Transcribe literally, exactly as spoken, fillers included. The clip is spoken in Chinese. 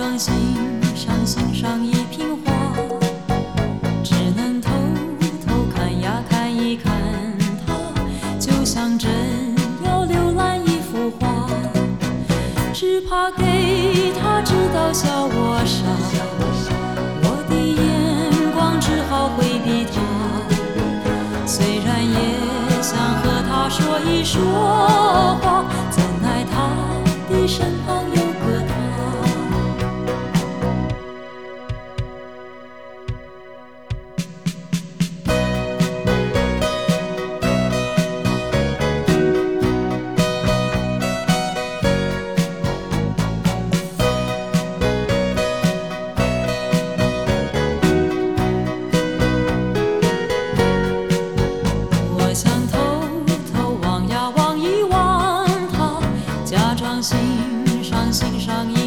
上欣赏欣赏一瓶花，只能偷偷看呀看一看它，就像真要浏览一幅画，只怕给他知道笑我傻，我的眼光只好回避他，虽然也想和他说一说话，怎奈他的身旁有个他。我想偷偷望呀望一望他，假装欣赏欣赏